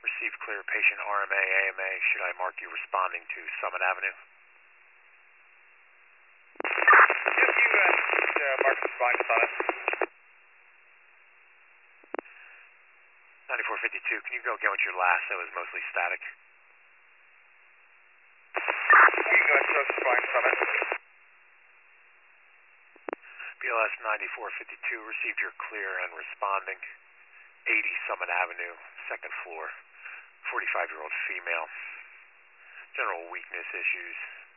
Received clear patient RMA, AMA. Should I mark you responding to Summit Avenue? Yes, you mark responding to Summit. 9452, can you go again with your last? That was mostly static. You can go ahead and responding to Summit. BLS 9452, received your clear and responding. 80 Summit Avenue, second floor. 45-year-old female. General weakness issues.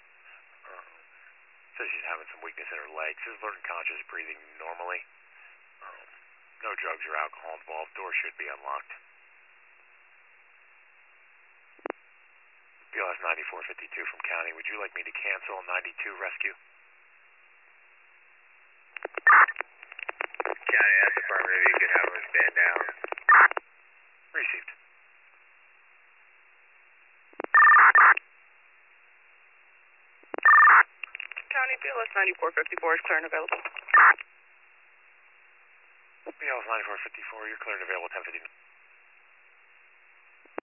Says she's having some weakness in her legs. Is alert and conscious, breathing normally. No drugs or alcohol involved. Door should be unlocked. BLS 9452 from County. Would you like me to cancel 92 rescue? County, that's affirmative. You can have her stand down. Received. County, BLS 9454 is clear and available. BLS 9454, you're clear and available 1059.